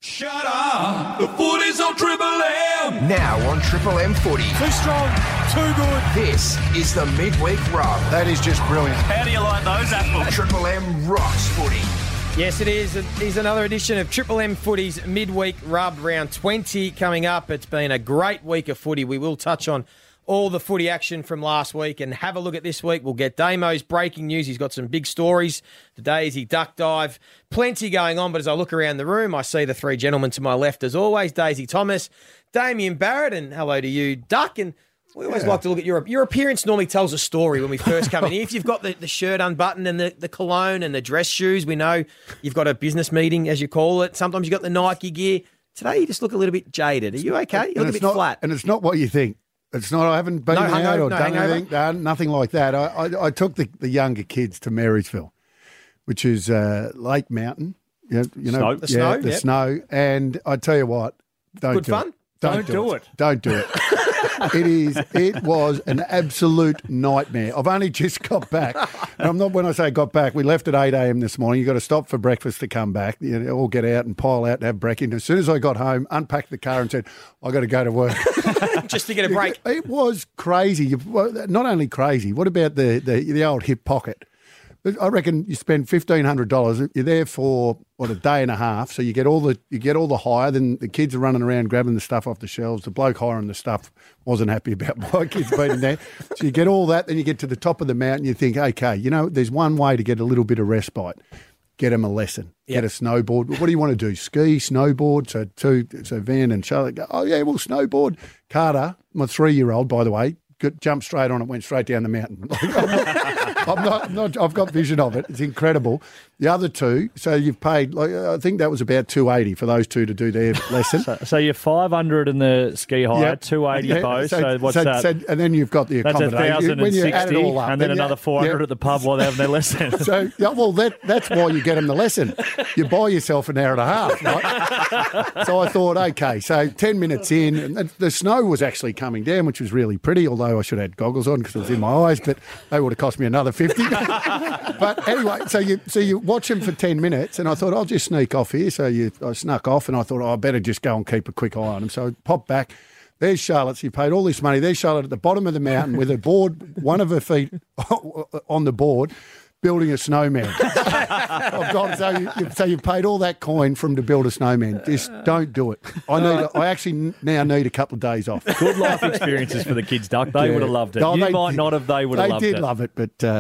Shut up! The footy's on Triple M! Now on Triple M Footy. Too strong, too good. This is the Midweek Rub. That is just brilliant. How do you like those apples? Triple M rocks footy. Yes, it is. It is another edition of Triple M Footy's Midweek Rub, round 20 coming up. It's been a great week of footy. We will touch on all the footy action from last week and have a look at this week. We'll get Damo's breaking news. He's got some big stories. The Daisy duck dive. Plenty going on, but as I look around the room, I see the three gentlemen to my left as always. Daisy Thomas, Damien Barrett, and hello to you, Duck. And we always like to look at your appearance normally tells a story when we first come in here. If you've got the shirt unbuttoned and the cologne and the dress shoes, we know you've got a business meeting, as you call it. Sometimes you've got the Nike gear. Today you just look a little bit jaded. Are you okay? You look a bit flat. And it's not what you think. It's not. I haven't been out or done anything. Nothing like that. I took the younger kids to Marysville, which is Lake Mountain. You know, the snow. And I tell you what, don't do it. Don't do it. Don't do it. It was an absolute nightmare. I've only just got back. And I'm not, when I say got back, we left at 8 a.m. this morning. You've got to stop for breakfast to come back. You know, all get out and pile out and have breakfast. As soon as I got home, unpacked the car and said, I've got to go to work. Just to get a break. It was crazy. Not only crazy, what about the old hip pocket? I reckon you spend $1,500. You're there for a day and a half. So you get all the hire. Then the kids are running around grabbing the stuff off the shelves. The bloke hiring the stuff wasn't happy about my kids being in there. So you get all that. Then you get to the top of the mountain. You think, okay, there's one way to get a little bit of respite. Get them a lesson. Yep. Get a snowboard. What do you want to do? Ski, snowboard. So Van and Charlotte go, oh yeah, we'll snowboard. Carter, my 3-year-old, by the way, jumped straight on it, went straight down the mountain. I'm not. I've got vision of it. It's incredible. The other two, so you've paid. I think that was about $280 for those two to do their lesson. So you're $500 in the ski hire, $280 both. So what's that? And then you've got the accommodation. That's $1,060, and then another $400 at the pub while they're having their lesson. So that's why you get them the lesson. You buy yourself an hour and a half. Right? So I thought, okay, so 10 minutes in, and the snow was actually coming down, which was really pretty. Although I should have had goggles on because it was in my eyes, but they would have cost me another $50. But anyway, so you watch them for 10 minutes, and I thought I'll just sneak off here. So I snuck off, and I thought I better just go and keep a quick eye on them. So I popped back. There's Charlotte. She paid all this money. There's Charlotte at the bottom of the mountain with a board, one of her feet on the board, building a snowman. So you've paid all that coin for him to build a snowman. Just don't do it. I actually now need a couple of days off. Good life experiences for the kids, Duck. They would have loved it. You might not have. They would have loved it. They did love it,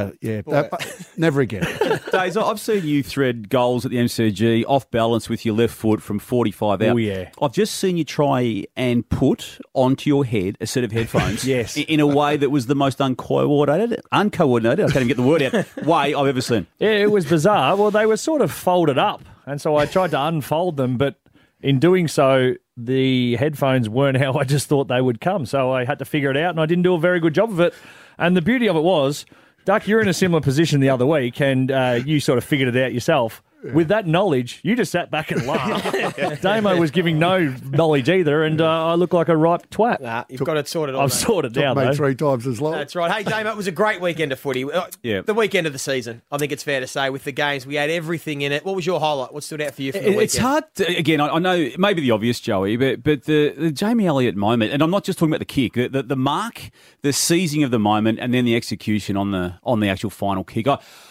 but never again. Days, I've seen you thread goals at the MCG off balance with your left foot from 45 out. Oh, yeah. I've just seen you try and put onto your head a set of headphones yes. in a way that was the most uncoordinated, I can't even get the word out, way I've ever seen. Yeah, it was bizarre. Well, they were sort of folded up, and so I tried to unfold them, but in doing so, the headphones weren't how I just thought they would come, so I had to figure it out, and I didn't do a very good job of it. And the beauty of it was, Duck, you're in a similar position the other week, and you sort of figured it out yourself. With that knowledge, you just sat back and laughed. Damo was giving no knowledge either, and I look like a ripe twat. Nah, you've got it sorted out. I've sorted it out, mate, though. 3 times as long. That's right. Hey, Damo, it was a great weekend of footy. The weekend of the season, I think it's fair to say, with the games. We had everything in it. What was your highlight? What stood out for you from the weekend? It's hard to, again, I know maybe the obvious, Joey, but the Jamie Elliott moment, and I'm not just talking about the kick, the mark, the seizing of the moment, and then the execution on the actual final kick.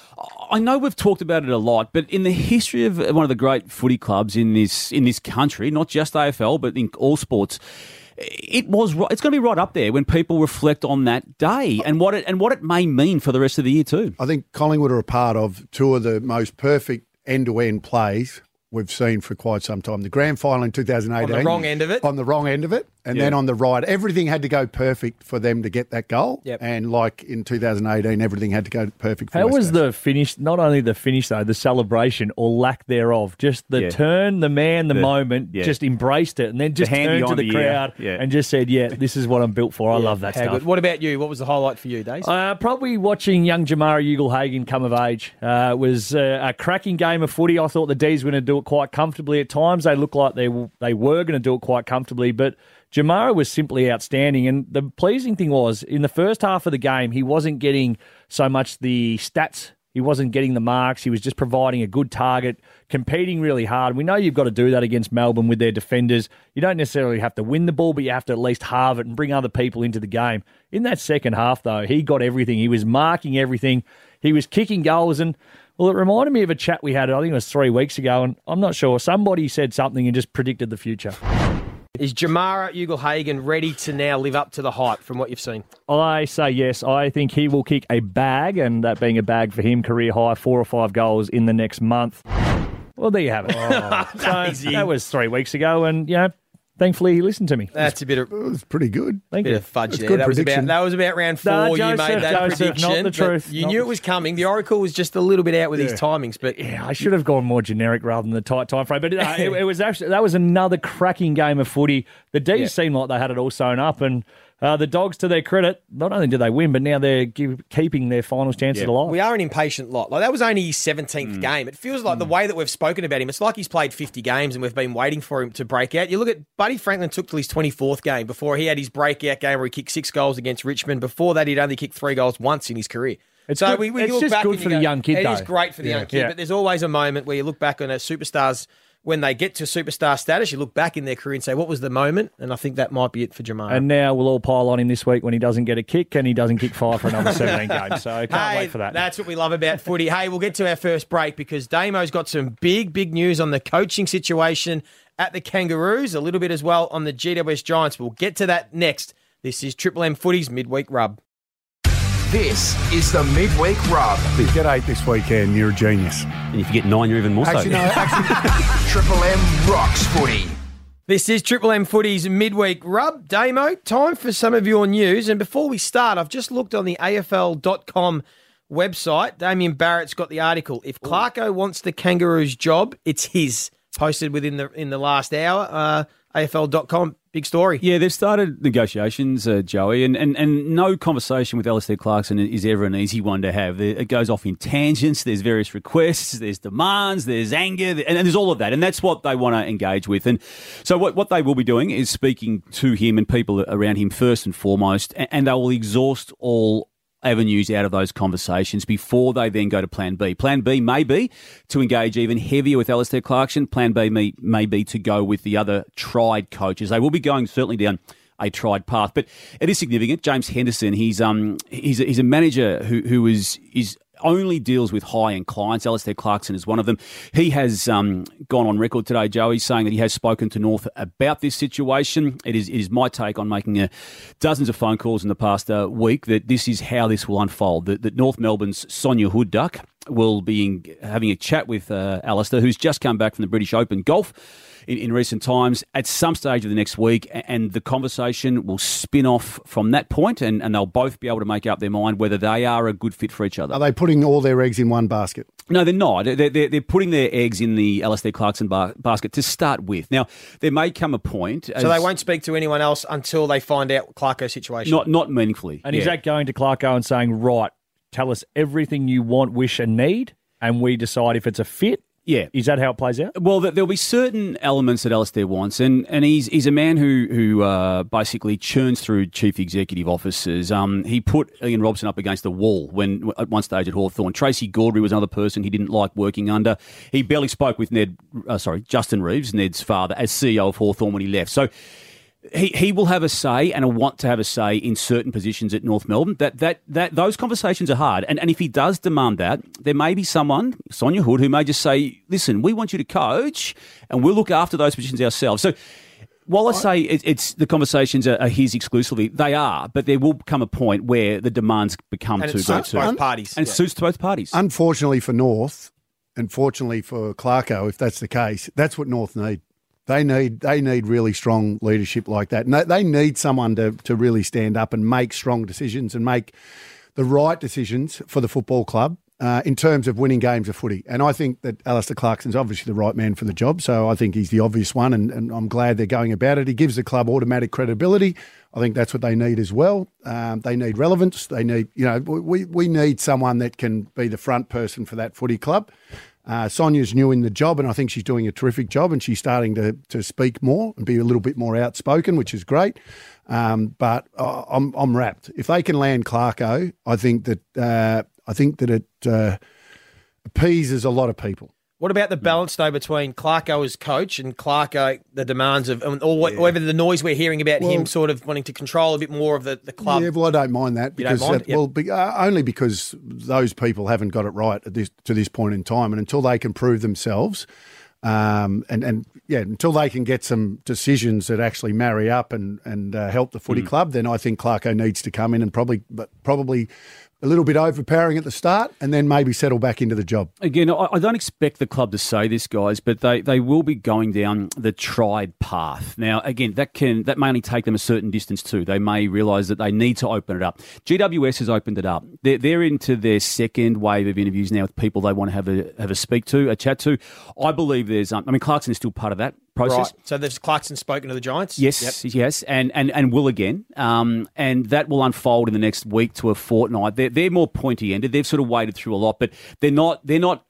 I know we've talked about it a lot, but in the history of one of the great footy clubs in this country, not just AFL, but in all sports, it's going to be right up there when people reflect on that day and what it may mean for the rest of the year too. I think Collingwood are a part of 2 of the most perfect end-to-end plays we've seen for quite some time. The grand final in 2018. On the wrong end of it. On the wrong end of it. And then on the right. Everything had to go perfect for them to get that goal. Yep. And like in 2018, everything had to go perfect for How West was Coast. the finish, not only the finish though, the celebration or lack thereof, just the turn, the man, the moment, just embraced it and then just turned to the crowd and just said, this is what I'm built for. I love that stuff. Good. What about you? What was the highlight for you, Days? Probably watching young Jamara Ugle-Hagan come of age. It was a cracking game of footy. I thought the D's were going to do it quite comfortably at times. They looked like they were going to do it quite comfortably, but Jamara was simply outstanding. And the pleasing thing was, in the first half of the game, he wasn't getting so much the stats He wasn't getting the marks. He was just providing a good target, competing really hard. We know you've got to do that against Melbourne with their defenders. You don't necessarily have to win the ball, but you have to at least halve it and bring other people into the game. In that second half, though, he got everything. He was marking everything. He was kicking goals. And, well, it reminded me of a chat we had, I think it was 3 weeks ago, and I'm not sure. Somebody said something and just predicted the future. Is Jamara Ugle-Hagan ready to now live up to the hype from what you've seen? I say yes. I think he will kick a bag, and that being a bag for him, career high, 4 or 5 goals in the next month. Well, there you have it. So that was 3 weeks ago, and, thankfully he listened to me. That's a bit of... It was pretty good. Thank Bit you. of fudge That's there. good That was prediction. about round 4. No, you made that Joseph, prediction. not the but truth. You knew it was coming. The Oracle was just a little bit out with his timings, but Yeah, I should have gone more generic rather than the tight time frame. But it was actually that was another cracking game of footy. The D's seemed like they had it all sewn up, and the Dogs, to their credit, not only did they win, but now they're keeping their finals chances alive. we are an impatient lot. Like, that was only his 17th game. It feels like the way that we've spoken about him, it's like he's played 50 games and we've been waiting for him to break out. You look at Buddy Franklin took till his 24th game before he had his breakout game where he kicked 6 goals against Richmond. Before that, he'd only kicked 3 goals once in his career. It's so good- we it's look just back good and for you the go, young kid, It though. is great for the young kid, Yeah. but there's always a moment where you look back on a superstar's, when they get to superstar status, you look back in their career and say, what was the moment? And I think that might be it for Jamar. And now we'll all pile on him this week when he doesn't get a kick and he doesn't kick 5 for another 17 games. So I can't wait for that. That's what we love about footy. Hey, we'll get to our first break because Damo's got some big news on the coaching situation at the Kangaroos, a little bit as well on the GWS Giants. We'll get to that next. This is Triple M Footy's Midweek Rub. This is the Midweek Rub. If you get 8 this weekend, you're a genius. And if you get 9, you're even more Actually, so. no, actually, Triple M rocks footy. This is Triple M Footy's Midweek Rub. Damo, time for some of your news. And before we start, I've just looked on the AFL.com website. Damien Barrett's got the article. If Clarko wants the Kangaroos job, it's his. Posted within in the last hour. AFL.com, big story. Yeah, they've started negotiations, Joey, and no conversation with Alistair Clarkson is ever an easy one to have. It goes off in tangents. There's various requests, there's demands, there's anger, and there's all of that, and that's what they want to engage with. And so what they will be doing is speaking to him and people around him first and foremost, and they will exhaust all avenues out of those conversations before they then go to Plan B. Plan B may be to engage even heavier with Alistair Clarkson. Plan B may be to go with the other tried coaches. They will be going certainly down a tried path, but it is significant. James Henderson, he's a manager who is only deals with high-end clients. Alistair Clarkson is one of them. He has gone on record today, Joey, saying that he has spoken to North about this situation. It is my take on making dozens of phone calls in the past week that this is how this will unfold. That North Melbourne's Sonia Hood-Duck will be having a chat with Alistair, who's just come back from the British Open golf in recent times, at some stage of the next week, and the conversation will spin off from that point, and they'll both be able to make up their mind whether they are a good fit for each other. are they putting all their eggs in one basket? No, they're not. They're putting their eggs in the Alistair Clarkson basket to start with. Now, there may come a point... So they won't speak to anyone else until they find out Clarko's situation. Not meaningfully. And is that going to Clarko and saying, right, tell us everything you want, wish and need, and we decide if it's a fit? Yeah. Is that how it plays out? Well, there'll be certain elements that Alistair wants, and he's a man who basically churns through chief executive offices. He put Ian Robson up against the wall when at one stage at Hawthorn. Tracy Gaudry was another person he didn't like working under. He barely spoke with Justin Reeves, Ned's father, as CEO of Hawthorn when he left. So he will have a say and a want to have a say in certain positions at North Melbourne. That those conversations are hard. And if he does demand that, there may be someone, Sonia Hood, who may just say, listen, we want you to coach and we'll look after those positions ourselves. So while I say it's the conversations are his exclusively, they are, but there will come a point where the demands become and too it great. suits both parties. And suits both parties. Unfortunately for North, and fortunately for Clarko, if that's the case, that's what North need. They need really strong leadership like that. And they need someone to really stand up and make strong decisions and make the right decisions for the football club in terms of winning games of footy. And I think that Alistair Clarkson's obviously the right man for the job, so I think he's the obvious one, and I'm glad they're going about it. He gives the club automatic credibility. I think that's what they need as well. They need relevance. They need, we need someone that can be the front person for that footy club. Sonia's new in the job, and I think she's doing a terrific job, and she's starting to speak more and be a little bit more outspoken, which is great. But I'm wrapped. If they can land Clarko, I think that appeases a lot of people. What about the balance, though, between Clarko as coach and Clarko, the demands of, or whatever the noise we're hearing about him sort of wanting to control a bit more of the club? Yeah, well, I don't mind that because only because those people haven't got it right to this point in time, and until they can prove themselves, until they can get some decisions that actually marry up and help the footy club, then I think Clarko needs to come in and probably a little bit overpowering at the start and then maybe settle back into the job. Again, I don't expect the club to say this, guys, but they will be going down the tried path. Now, again, that may only take them a certain distance too. They may realise that they need to open it up. GWS has opened it up. They're into their second wave of interviews now with people they want to have a chat to. I believe Clarkson is still part of that process. Right. So there's Clarkson spoken to the Giants? Yes, yes, and will again. And that will unfold in the next week to a fortnight. They're more pointy-ended. They've sort of waded through a lot, but they're not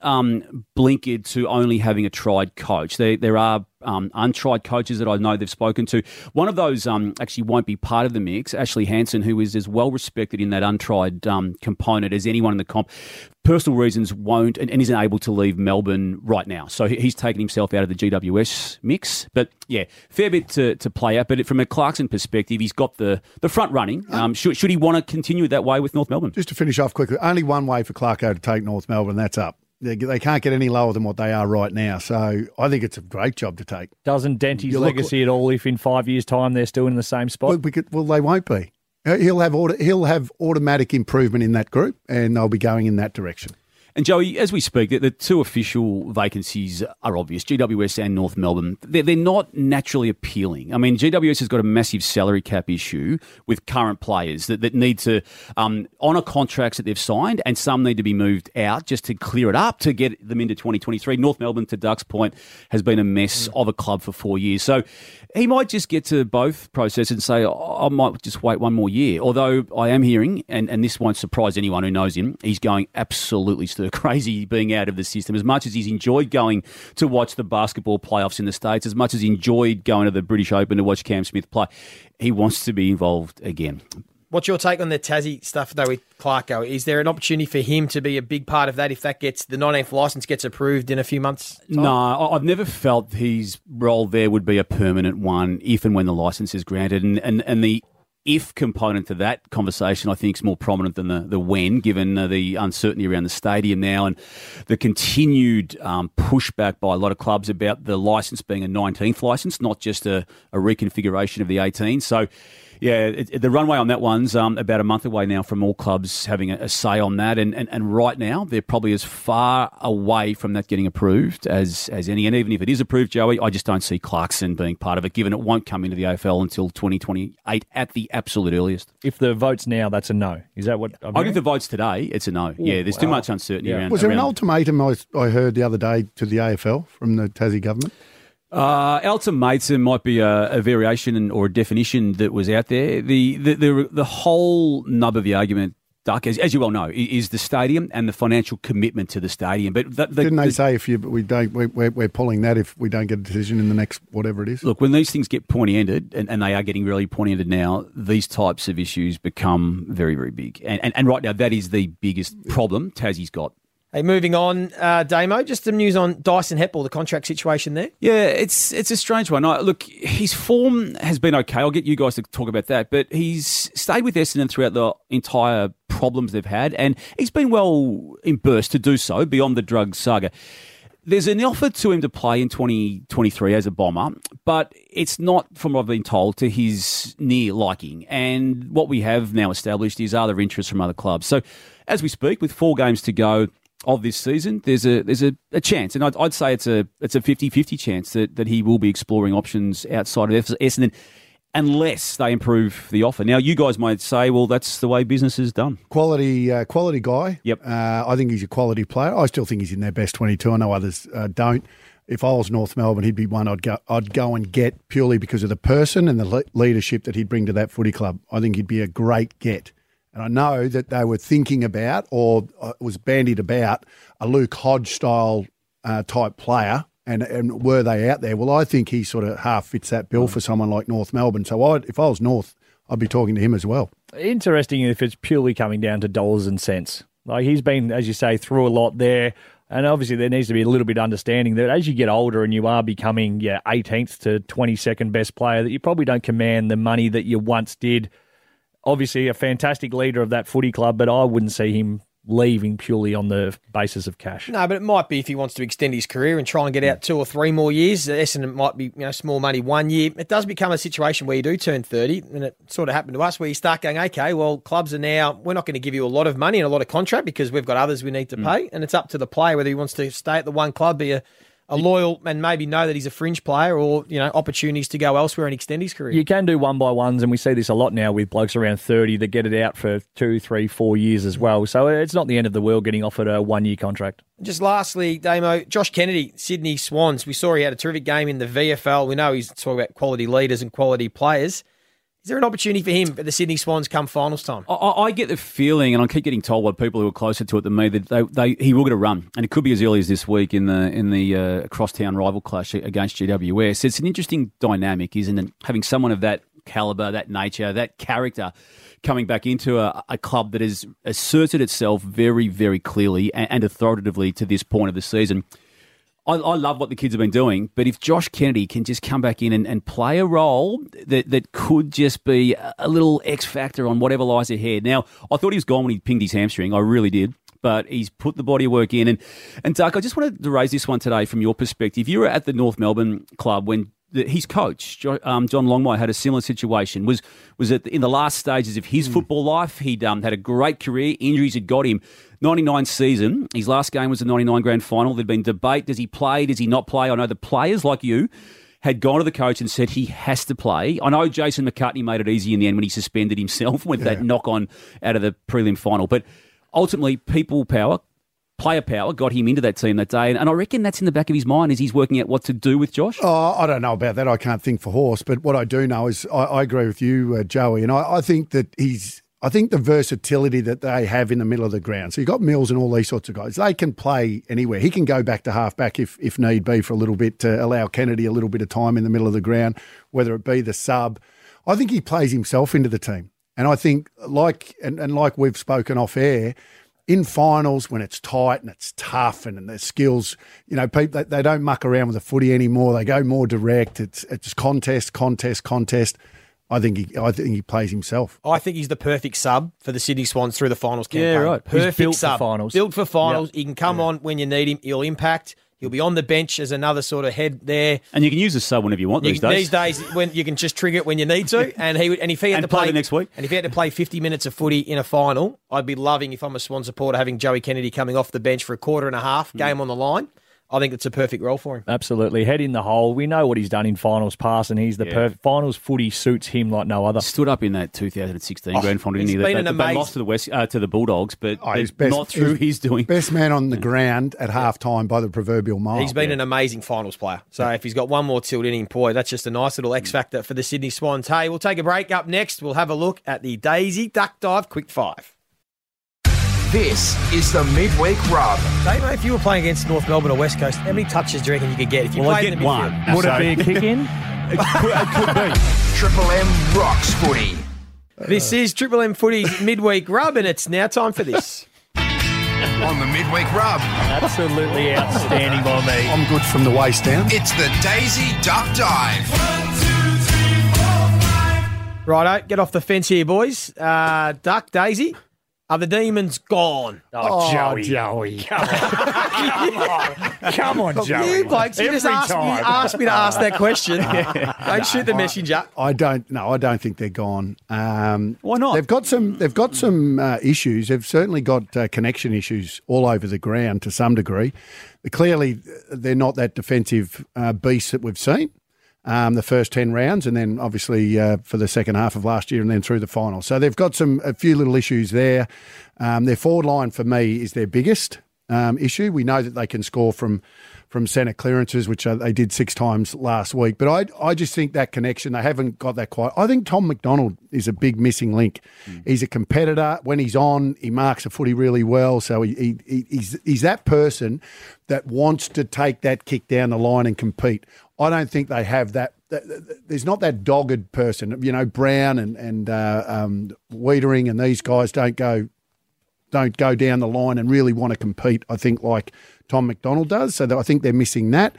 blinkered to only having a tried coach. There are untried coaches that I know they've spoken to. One of those actually won't be part of the mix, Ashley Hansen, who is as well respected in that untried component as anyone in the comp. Personal reasons won't and isn't able to leave Melbourne right now. So he's taken himself out of the GWS mix. But yeah, fair bit to play out. But from a Clarkson perspective, he's got the front running. Should he want to continue that way with North Melbourne? Just to finish off quickly, only one way for Clarko to take North Melbourne, that's up. They can't get any lower than what they are right now. So I think it's a great job to take. Doesn't dent his legacy at all if in 5 years' time they're still in the same spot? Well, they won't be. He'll have automatic improvement in that group, and they'll be going in that direction. And Joey, as we speak, the two official vacancies are obvious, GWS and North Melbourne. They're not naturally appealing. I mean, GWS has got a massive salary cap issue with current players that need to honour contracts that they've signed, and some need to be moved out just to clear it up to get them into 2023. North Melbourne, to Duck's point, has been a mess of a club for 4 years. So he might just get to both processes and say, I might just wait one more year. Although I am hearing, and this won't surprise anyone who knows him, he's going absolutely crazy being out of the system. As much as he's enjoyed going to watch the basketball playoffs in the States, as much as he enjoyed going to the British Open to watch Cam Smith play, he wants to be involved again. What's your take on the Tassie stuff, though, with Clarko? Is there an opportunity for him to be a big part of that if the 19th licence gets approved in a few months' time? No, I've never felt his role there would be a permanent one if and when the licence is granted. And the if component to that conversation, I think, is more prominent than the when, given the uncertainty around the stadium now and the continued pushback by a lot of clubs about the licence being a 19th licence, not just a reconfiguration of the 18. So, yeah, the runway on that one's about a month away now from all clubs having a say on that. And right now, they're probably as far away from that getting approved as any. And even if it is approved, Joey, I just don't see Clarkson being part of it, given it won't come into the AFL until 2028 at the absolute earliest. If the vote's now, that's a no. Is that what I'm hearing? If the vote's today, it's a no. Ooh, yeah, there's too much uncertainty around. Was there an ultimatum I heard the other day to the AFL from the Tassie government? Ultimatum might be a variation or a definition that was out there. The whole nub of the argument, Duck, as you well know, is the stadium and the financial commitment to the stadium. But didn't they say we're pulling that if we don't get a decision in the next whatever it is? Look, when these things get pointy-ended, and they are getting really pointy-ended now, these types of issues become very, very big. And right now, that is the biggest problem Tassie's got. Hey, moving on, Damo, just some news on Dyson Heppell, the contract situation there. Yeah, it's a strange one. Look, his form has been okay. I'll get you guys to talk about that. But he's stayed with Essendon throughout the entire problems they've had, and he's been well immersed to do so beyond the drug saga. There's an offer to him to play in 2023 as a Bomber, but it's not, from what I've been told, to his near liking. And what we have now established is other interests from other clubs. So as we speak, with 4 games to go of this season, there's a chance, and I'd say it's a 50-50 chance that he will be exploring options outside of Essendon, unless they improve the offer. Now, you guys might say, well, that's the way business is done. Quality guy. Yep. I think he's a quality player. I still think he's in their best 22. I know others don't. If I was North Melbourne, he'd be one I'd go and get purely because of the person and the leadership that he'd bring to that footy club. I think he'd be a great get. And I know that they were thinking about, or it was bandied about, a Luke Hodge-style type player, and were they out there? Well, I think he sort of half fits that bill for someone like North Melbourne. So if I was North, I'd be talking to him as well. Interesting if it's purely coming down to dollars and cents. Like, he's been, as you say, through a lot there. And obviously there needs to be a little bit of understanding that as you get older and you are becoming 18th to 22nd best player, that you probably don't command the money that you once did. Obviously a fantastic leader of that footy club, but I wouldn't see him leaving purely on the basis of cash. No, but it might be if he wants to extend his career and try and get out 2 or 3 more years. Essendon might be, small money 1 year. It does become a situation where you do turn 30, and it sort of happened to us where you start going, okay, well, clubs are now, we're not going to give you a lot of money and a lot of contract because we've got others we need to pay, and it's up to the player whether he wants to stay at the one club, be a loyal and maybe know that he's a fringe player or, opportunities to go elsewhere and extend his career. You can do 1-by-1s, and we see this a lot now with blokes around 30 that get it out for 2, 3, 4 years as well. So it's not the end of the world getting offered a 1-year contract. Just lastly, Damo, Josh Kennedy, Sydney Swans. We saw he had a terrific game in the VFL. We know he's talking about quality leaders and quality players. Is there an opportunity for him at the Sydney Swans come finals time? I get the feeling, and I keep getting told by people who are closer to it than me, that he will get a run, and it could be as early as this week in the crosstown rival clash against GWS. It's an interesting dynamic, isn't it? Having someone of that calibre, that nature, that character coming back into a club that has asserted itself very, very clearly and authoritatively to this point of the season. I love what the kids have been doing, but if Josh Kennedy can just come back in and play a role that could just be a little X factor on whatever lies ahead. Now, I thought he was gone when he pinged his hamstring. I really did. But he's put the body of work in. And Duck, I just wanted to raise this one today from your perspective. You were at the North Melbourne club when his coach, John Longmire, had a similar situation. Was in the last stages of his football life. He'd had a great career. Injuries had got him. 99 season. His last game was the 99 grand final. There'd been debate. Does he play? Does he not play? I know the players like you had gone to the coach and said he has to play. I know Jason McCartney made it easy in the end when he suspended himself with that knock-on out of the prelim final. But ultimately, people power, player power got him into that team that day. And I reckon that's in the back of his mind as he's working out what to do with Josh. Oh, I don't know about that. I can't think for horse. But what I do know is I agree with you, Joey. And I think that I think the versatility that they have in the middle of the ground. So you've got Mills and all these sorts of guys. They can play anywhere. He can go back to halfback if need be for a little bit to allow Kennedy a little bit of time in the middle of the ground, whether it be the sub. I think he plays himself into the team. And I think, like we've spoken off air, in finals when it's tight and it's tough and their skills, people they don't muck around with the footy anymore. They go more direct. It's contest. I think he plays himself. I think he's the perfect sub for the Sydney Swans through the finals campaign. Yeah, right. Perfect built sub. For finals. Built for finals. Yep. He can come on when you need him. He'll impact. He'll be on the bench as another sort of head there. And you can use the sub whenever you want these days. These days, when you can just trigger it when you need to. And if he had to play the next week. And if he had to play 50 minutes of footy in a final, I'd be loving, if I'm a Swan supporter, having Joey Kennedy coming off the bench for a quarter and a half, game on the line. I think it's a perfect role for him. Absolutely. Head in the hole. We know what he's done in finals past, and he's the perfect. Finals footy suits him like no other. Stood up in that 2016 grand final, didn't he? They lost to the Bulldogs, but not through his doing. Best man on the ground at halftime by the proverbial mile. He's been an amazing finals player. So if he's got one more tilt in him, boy, that's just a nice little X factor for the Sydney Swans. Hey, we'll take a break. Up next, we'll have a look at the Daisy Duck Dive Quick Five. This is the Midweek Rub. Dave, if you were playing against North Melbourne or West Coast, how many touches do you reckon you could get? If you played I'd get one. Would it be a kick-in? It could be. Triple M rocks footy. This is Triple M Footy's Midweek Rub, and it's now time for this. On the Midweek Rub, Absolutely outstanding by me. I'm good from the waist down. it's the Daisy Duck Dive. Righto, get off the fence here, boys. Duck, Daisy, are the demons gone? Oh, Joey. Come on, Joey. You blokes, you just asked me to ask that question. Don't shoot the messenger. I don't think they're gone. Why not? They've got some issues. They've certainly got connection issues all over the ground to some degree. Clearly, they're not that defensive beast that we've seen. The first 10 rounds, and then obviously for the second half of last year, and then through the final. So they've got a few little issues there. Their forward line for me is their biggest issue. We know that they can score from centre clearances, which they did 6 times last week. But I just think that connection, they haven't got that quite. I think Tom McDonald is a big missing link. He's a competitor. When he's on, he marks the footy really well. So he's that person that wants to take that kick down the line and compete. I don't think they have that. There's not that dogged person. Brown and Wiedering and these guys don't don't go down the line and really want to compete, I think, like Tom McDonald does. So I think they're missing that.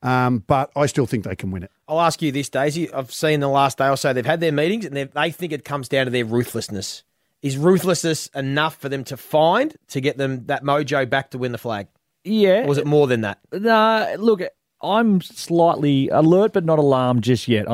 But I still think they can win it. I'll ask you this, Daisy. I've seen the last day or so they've had their meetings and they think it comes down to their ruthlessness. Is ruthlessness enough for them to get them that mojo back to win the flag? Yeah. Or was it more than that? Look, I'm slightly alert but not alarmed just yet.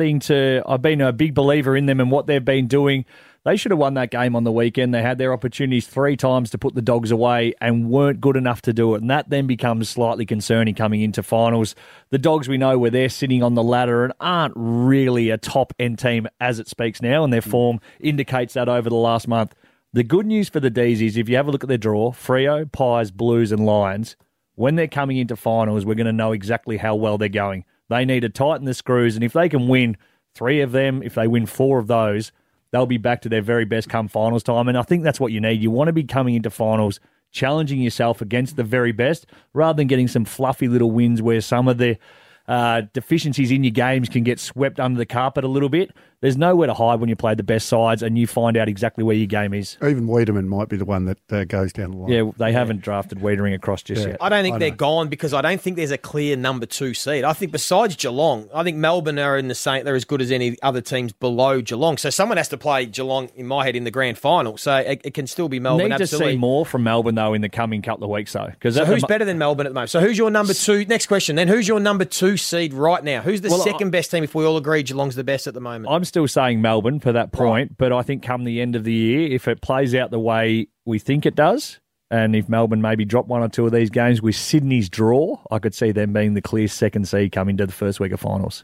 I've been a big believer in them and what they've been doing. They should have won that game on the weekend. They had their opportunities 3 times to put the Dogs away and weren't good enough to do it. And that then becomes slightly concerning coming into finals. The Dogs, we know where they're sitting on the ladder and aren't really a top-end team as it speaks now, and their form indicates that over the last month. The good news for the D's is if you have a look at their draw, Freo, Pies, Blues and Lions, when they're coming into finals, we're going to know exactly how well they're going. They need to tighten the screws, and if they can win 3 of them, if they win 4 of those, they'll be back to their very best come finals time. And I think that's what you need. You want to be coming into finals, challenging yourself against the very best, rather than getting some fluffy little wins where some of the deficiencies in your games can get swept under the carpet a little bit. There's nowhere to hide when you play the best sides and you find out exactly where your game is. Even Wiedemann might be the one that goes down the line. Yeah, they haven't drafted Wiedering across just yet. I don't think they're gone because I don't think there's a clear number 2 seed. I think besides Geelong, I think Melbourne are in the same. They're as good as any other teams below Geelong. So someone has to play Geelong, in my head, in the grand final. So it can still be Melbourne. Need absolutely. to see more from Melbourne, though, in the coming couple of weeks, though. So who's better than Melbourne at the moment? So who's your number 2? Next question then. Who's your number 2 seed right now? Who's the second best team if we all agree Geelong's the best at the moment? I'm still saying Melbourne for that point, but I think come the end of the year, if it plays out the way we think it does, and if Melbourne maybe drop 1 or 2 of these games with Sydney's draw, I could see them being the clear second seed coming to the first week of finals.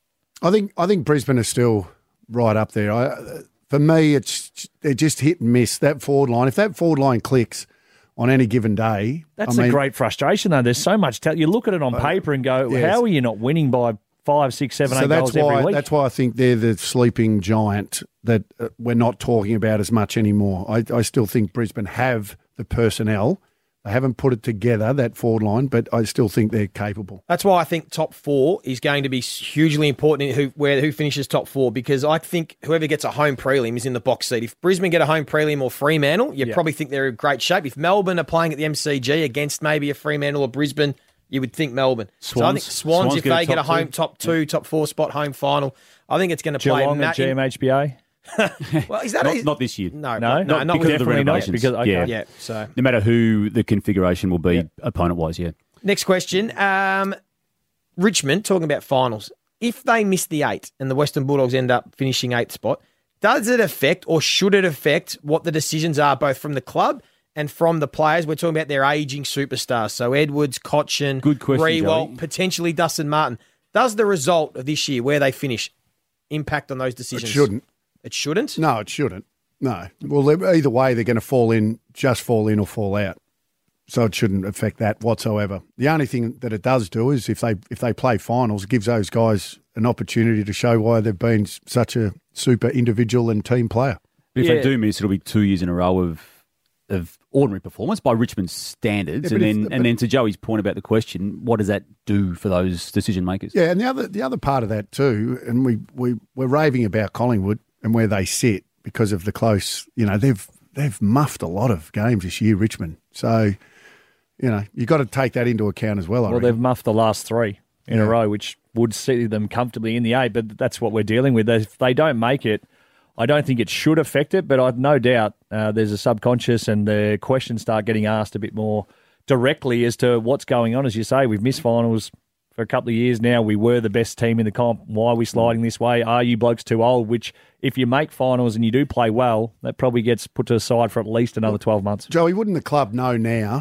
I think Brisbane is still right up there. For me, they're just hit and miss, that forward line. If that forward line clicks on any given day... That's a great frustration, though. There's so much talent. You look at it on paper and go, how are you not winning by 5, 6, 7, 8 goals every week? That's why I think they're the sleeping giant that we're not talking about as much anymore. I still think Brisbane have the personnel. They haven't put it together, that forward line, but I still think they're capable. That's why I think top 4 is going to be hugely important in who finishes top 4, because I think whoever gets a home prelim is in the box seat. If Brisbane get a home prelim or Fremantle, you probably think they're in great shape. If Melbourne are playing at the MCG against maybe a Fremantle or Brisbane, you would think Melbourne. So I think Swans if they get a home top 2, top 4 spot home final, I think it's going to play Geelong at GMHBA. Well, is that not this year? No, not because of the renovations. So no matter who the configuration will be opponent-wise, Next question. Richmond, talking about finals. If they miss the 8 and the Western Bulldogs end up finishing 8th spot, does it affect or should it affect what the decisions are both from the club and from the players? We're talking about their ageing superstars. So Edwards, Cotchin, Rewalt, potentially Dustin Martin. Does the result of this year, where they finish, impact on those decisions? It shouldn't. It shouldn't? No, it shouldn't. No. Well, either way, they're going to fall in or fall out. So it shouldn't affect that whatsoever. The only thing that it does do is if they play finals, it gives those guys an opportunity to show why they've been such a super individual and team player. If they do miss, it'll be 2 years in a row of ordinary performance by Richmond's standards. Yeah, and then to Joey's point about the question, what does that do for those decision makers? Yeah, and the other part of that too, and we're raving about Collingwood and where they sit because of the close, they've muffed a lot of games this year, Richmond. So, you've got to take that into account as well. Well, they've muffed the last 3 in a row, which would see them comfortably in the 8, but that's what we're dealing with. If they don't make it, I don't think it should affect it, but I've no doubt there's a subconscious and the questions start getting asked a bit more directly as to what's going on. As you say, we've missed finals for a couple of years now. We were the best team in the comp. Why are we sliding this way? Are you blokes too old? Which, if you make finals and you do play well, that probably gets put to the side for at least another 12 months. Joey, wouldn't the club know now?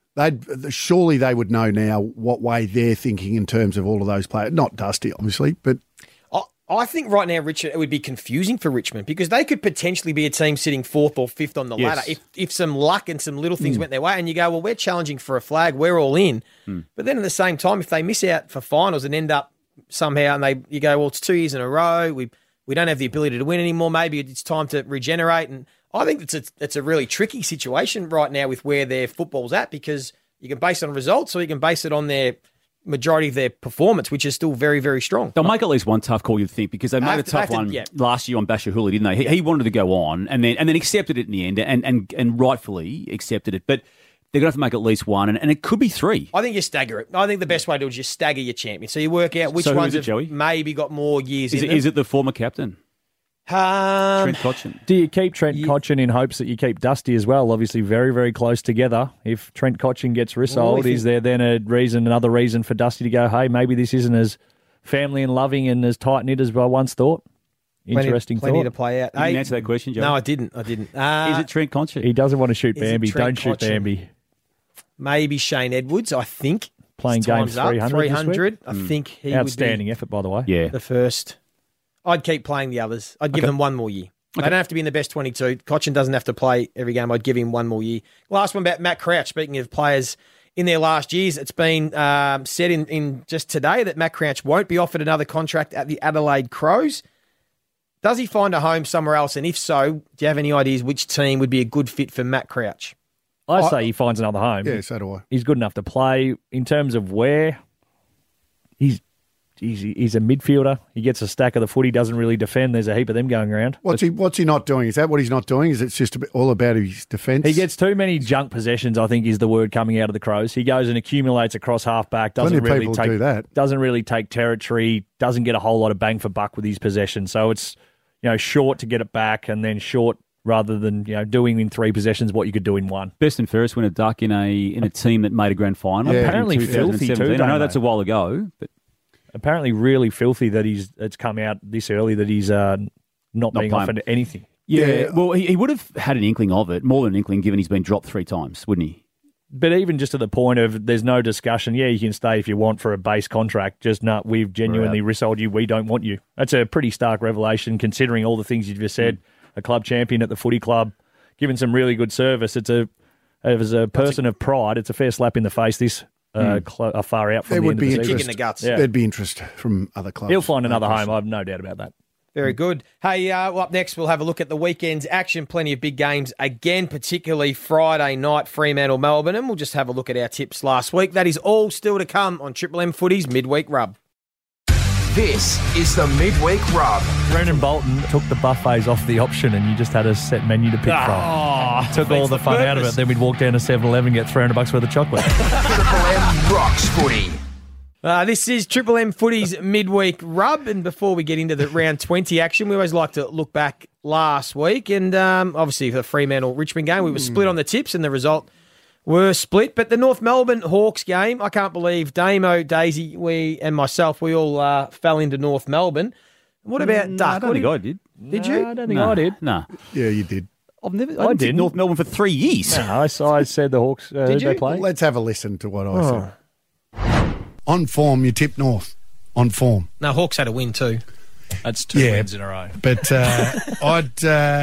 Surely they would know now what way they're thinking in terms of all of those players. Not Dusty, obviously, but... I think right now, Richard, it would be confusing for Richmond because they could potentially be a team sitting 4th or 5th on the ladder if some luck and some little things went their way and you go, well, we're challenging for a flag, we're all in. But then at the same time, if they miss out for finals and end up somehow and you go, well, it's 2 years in a row, we don't have the ability to win anymore, maybe it's time to regenerate. And I think it's a really tricky situation right now with where their football's at because you can base it on results or you can base it on their majority of their performance, which is still very, very strong. They'll make at least one tough call, you'd think, because they made a tough one last year on Bashahuli, didn't they? He wanted to go on and then accepted it in the end and rightfully accepted it. But they're going to have to make at least one, and it could be three. I think you stagger it. I think the best way to do it is just stagger your champions. So you work out which ones have maybe got more years in them. Is it the former captain? Trent Cotchin. Do you keep Trent Cotchin in hopes that you keep Dusty as well? Obviously, very, very close together. If Trent Cotchin gets rissoled, is there then another reason for Dusty to go, hey, maybe this isn't as family and loving and as tight-knit as I once thought? Interesting plenty thought. To play out. You didn't answer that question, Joe. No, I didn't. Is it Trent Cotchin? He doesn't want to shoot Bambi. Don't shoot Bambi. Maybe Shane Edwards, I think. Playing games 300 I think he outstanding would be effort, by the way. Yeah. the first. I'd keep playing the others. I'd give them one more year. They don't have to be in the best 22. Cotchin doesn't have to play every game. I'd give him one more year. Last one about Matt Crouch. Speaking of players in their last years, it's been said in just today that Matt Crouch won't be offered another contract at the Adelaide Crows. Does he find a home somewhere else? And if so, do you have any ideas which team would be a good fit for Matt Crouch? I say he finds another home. Yeah, so do I. He's good enough to play. In terms of where, he's a midfielder. He gets a stack of the footy, doesn't really defend. There's a heap of them going around. What's he not doing? Is that what he's not doing? Is it just all about his defence? He gets too many junk possessions, I think is the word coming out of the Crows. He goes and accumulates across half-back, do that. Doesn't really take territory, doesn't get a whole lot of bang for buck with his possession. So it's short to get it back and then short rather than doing in 3 possessions what you could do in 1. Best and fairest win a duck in a team that made a grand final. Yeah. Apparently filthy too. I know that's a while ago, but apparently really filthy that it's come out this early that he's not being offered anything. Yeah, well, he would have had an inkling of it, more than an inkling, given he's been dropped 3 times, wouldn't he? But even just to the point of there's no discussion, you can stay if you want for a base contract, just not, we've genuinely rissold you, we don't want you. That's a pretty stark revelation considering all the things you just said. A club champion at the footy club, given some really good service. As a person of pride, it's a fair slap in the face this far out from there the would end be of the interest. season. Kick in the guts. Yeah. There'd be interest from other clubs. He'll find another home, I have no doubt about that. Very good. Hey, up next, we'll have a look at the weekend's action. Plenty of big games again, particularly Friday night, Fremantle, Melbourne, and we'll just have a look at our tips last week. That is all still to come on Triple M Footy's Midweek Rub. This is the Midweek Rub. Brendan Bolton took the buffets off the option and you just had a set menu to pick from. Took all the fun out of it. Then we'd walk down to 7-Eleven and get $300 worth of chocolate. Triple M rocks footy. This is Triple M Footy's Midweek Rub, and before we get into the round 20 action, we always like to look back last week, and obviously for the Fremantle-Richmond game, we were split on the tips, and the result were split. But the North Melbourne Hawks game, I can't believe Damo, Daisy, and myself, we all fell into North Melbourne. What about Duck? I don't think I did. Did you? I don't think I did. No. Yeah, you did. I didn't North Melbourne for 3 years. No, I said the Hawks. Did you? they play? Let's have a listen to what I said. On form, you tip North. On form. No, Hawks had a win too. That's 2 wins in a row. But I'd...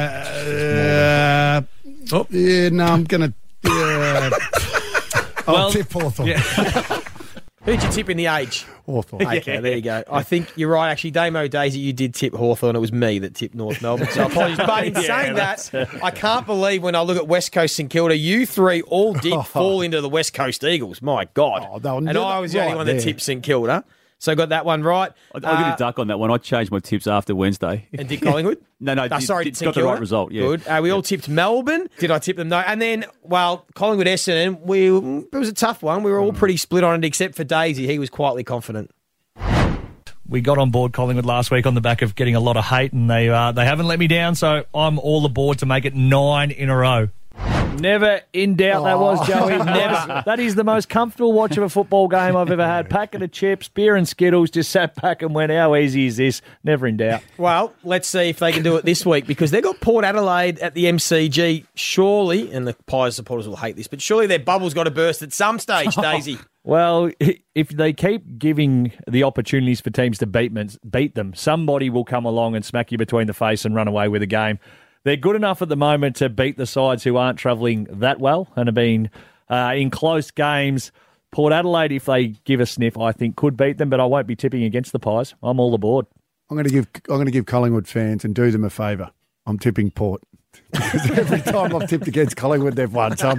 I'm going to... I'll tip Hawthorn. Yeah. Who'd you tip in the age? Hawthorn. Okay, there you go. I think you're right, actually. Damo, Daisy, you did tip Hawthorn. It was me that tipped North Melbourne, so apologies. But in saying that, I can't believe when I look at West Coast St Kilda, you 3 all did fall into the West Coast Eagles. My God. And I was the only one that tipped St Kilda. So I got that one right. I got a duck on that one. I changed my tips after Wednesday. And did Collingwood? No, sorry, got the right result. Yeah. Good. We all tipped Melbourne. Did I tip them? No. And then, Collingwood Essendon, it was a tough one. We were all pretty split on it, except for Daisy. He was quietly confident. We got on board Collingwood last week on the back of getting a lot of hate, and they haven't let me down, so I'm all aboard to make it 9 in a row. Never in doubt that was, Joey. Never. That is the most comfortable watch of a football game I've ever had. Packet of chips, beer and Skittles, just sat back and went, how easy is this? Never in doubt. Well, let's see if they can do it this week, because they've got Port Adelaide at the MCG. Surely, and the Pies supporters will hate this, but surely their bubble's got to burst at some stage, Daisy. Well, if they keep giving the opportunities for teams to beat them, somebody will come along and smack you between the face and run away with a game. They're good enough at the moment to beat the sides who aren't travelling that well and have been in close games. Port Adelaide, if they give a sniff, I think could beat them, but I won't be tipping against the Pies. I'm all aboard. I'm going to give Collingwood fans and do them a favour. I'm tipping Port. Because every time I've tipped against Collingwood, they've won. So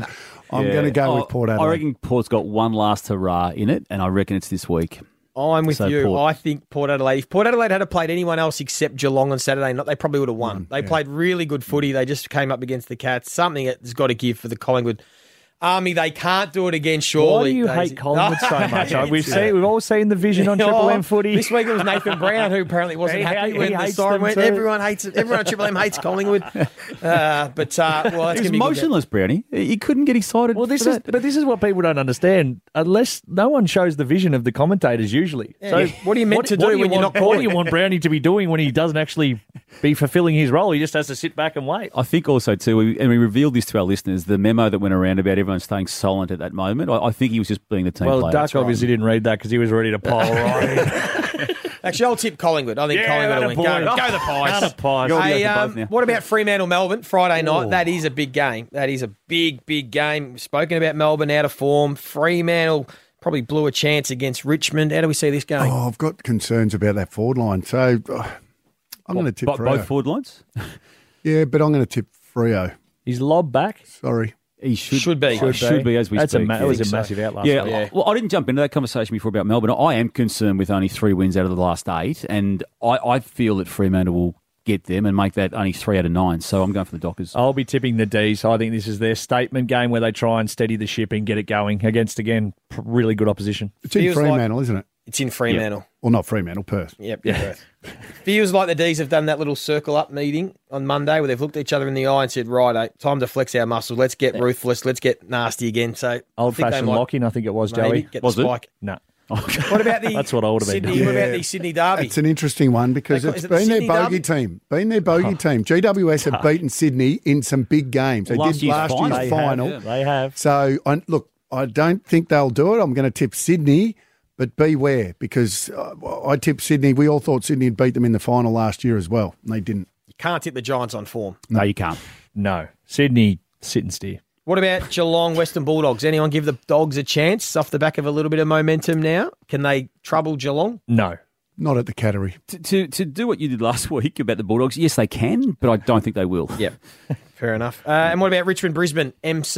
I'm going to go with Port Adelaide. I reckon Port's got one last hurrah in it, and I reckon it's this week. I'm with So you. Port. I think Port Adelaide. If Port Adelaide had played anyone else except Geelong on Saturday night, they probably would have won. They played really good footy. They just came up against the Cats. Something that's got to give for the Collingwood Army. They can't do it again, surely. Why do you Daisy. hate Collingwood so much? We've all seen the vision on Triple M footy. This week it was Nathan Brown who apparently wasn't happy when the siren went. Everyone hates it. Everyone at Triple M hates Collingwood. Well, that's He going was to be motionless, Brownie. He couldn't get excited. Well, this for is that. this is what people don't understand. Unless no one shows the vision of the commentators, usually. So what are you meant to do when you're not What calling? do you want Brownie to be doing when he doesn't actually be fulfilling his role? He just has to sit back and wait. I think also too, we revealed this to our listeners. The memo that went around about everyone staying silent at that moment. I think he was just being the team player. Well, Duck obviously didn't read that because he was ready to pile right in. Actually, I'll tip Collingwood. I think Collingwood will win. Go the Pies. Go the Pies. You're Hey, both now. what about Fremantle-Melbourne Friday night? That is a big game. That is a big, big game. We've spoken about Melbourne out of form. Fremantle probably blew a chance against Richmond. How do we see this going? Oh, I've got concerns about that forward line. So I'm going to tip Freo. both forward lines. Yeah, but I'm going to tip Freo. He's lobbed back. Sorry. He should be. Should be as we speak. That was a massive out last Yeah, week. well, I didn't jump into that conversation before about Melbourne. I am concerned with only 3 wins out of the last 8, and I feel that Fremantle will get them and make that only 3 out of 9. So I'm going for the Dockers. I'll be tipping the D's. I think this is their statement game where they try and steady the ship and get it going against, again, really good opposition. It's in Feels Fremantle, isn't it? It's in Fremantle. Well, not Fremantle, Perth. Yep. Feels like the D's have done that little circle up meeting on Monday where they've looked each other in the eye and said, right, time to flex our muscles. Let's get ruthless. Let's get nasty again. So Old-fashioned locking, I think it was, maybe Joey. get Was the it? spike. No. What about the That's what I would have been Sydney? doing. What about the Sydney Derby? It's an interesting one because Is it's it the been their Sydney bogey Derby? team. Been their bogey team. GWS have beaten Sydney in some big games. They Last did year's last final. year's They have, final. yeah. They have. So, I don't think they'll do it. I'm going to tip Sydney, but beware because I tipped Sydney. We all thought Sydney had beat them in the final last year as well, and they didn't. You can't tip the Giants on form. No, you can't. No. Sydney, sit and steer. What about Geelong, Western Bulldogs? Anyone give the Dogs a chance off the back of a little bit of momentum now? Can they trouble Geelong? No. Not at the Cattery. To do what you did last week about the Bulldogs, yes, they can, but I don't think they will. Yep. Fair enough. And what about Richmond, Brisbane,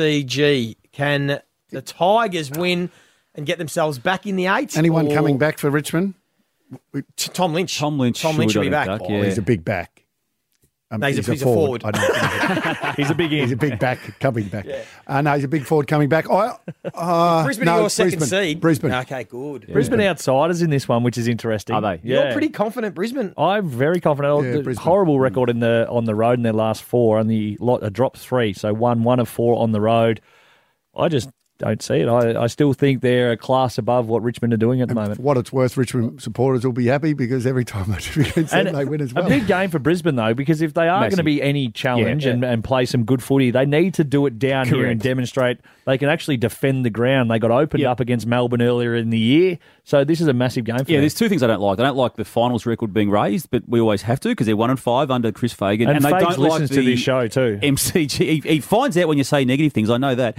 MCG? Can the Tigers win and get themselves back in the 8? Anyone Or coming back for Richmond? Tom Lynch. Tom Lynch will should, be I back. think, Oh, yeah. he's a big back. No, he's a forward. I don't He's a big in. he's a big back coming back. No, he's a big forward coming back. Brisbane no, are your second Brisbane. seed. Brisbane. Okay, good. Brisbane outsiders in this one, which is interesting. Are they? Yeah. You're pretty confident, Brisbane. I'm very confident. Yeah, The Brisbane. horrible record on the road in their last 4, and the lot dropped 3, so one of 4 on the road. I just don't see it. I still think they're a class above what Richmond are doing at the moment. For what it's worth, Richmond supporters will be happy because every time they do against them, they win as well. A big game for Brisbane, though, because if they are going to Massive. be any challenge Yeah. And play some good footy, they need to do it down here and Correct. demonstrate they can actually defend the ground. They got opened up against Melbourne earlier in the year, so this is a massive game for Yeah, them. there's 2 things I don't like. I don't like the finals record being raised, but we always have to because they're 1-5 under Chris Fagan, And they Fags don't listens like to the this show too. MCG. He finds out when you say negative things. I know that.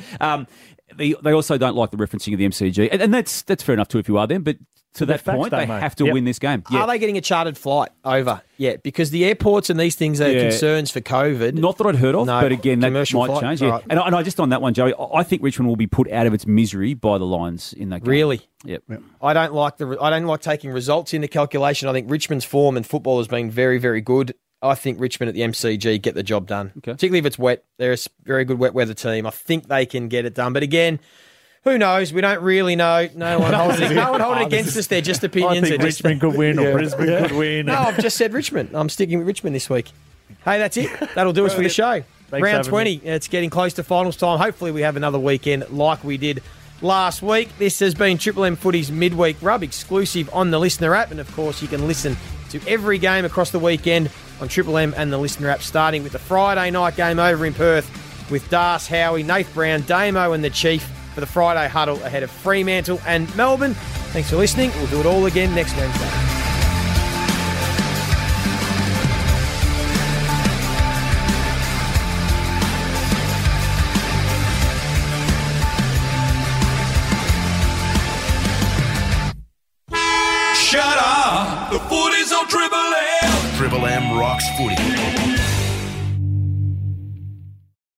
They also don't like the referencing of the MCG, and that's fair enough too if you are them. But to that facts point, though, they mate. have to Yep. win this game. Yeah. Are they getting a chartered flight over yet? Because the airports and these things are Yeah. concerns for COVID. Not that I'd heard of, No, but again, that commercial might flight. change. All Yeah. right. And I just on that one, Joey, I think Richmond will be put out of its misery by the Lions in that game. Really? Yep. I don't like taking results into calculation. I think Richmond's form and football has been very, very good. I think Richmond at the MCG get the job done. Okay. Particularly if it's wet. They're a very good wet weather team. I think they can get it done. But again, who knows? We don't really know. No one holds it against us. They're just I opinions. think They're just- Richmond could win or Brisbane could win. No, I've just said Richmond. I'm sticking with Richmond this week. Hey, that's it. That'll do us for the show. Thanks, Round having 20. It's getting close to finals time. Hopefully we have another weekend like we did last week. This has been Triple M Footy's Midweek Rub, exclusive on the Listener app. And, of course, you can listen to every game across the weekend on Triple M and the Listener app, starting with the Friday night game over in Perth with Das, Howie, Nath Brown, Damo and the Chief for the Friday huddle ahead of Fremantle and Melbourne. Thanks for listening. We'll do it all again next Wednesday. Shut up! The footy's on Triple M! Triple M rocks footy.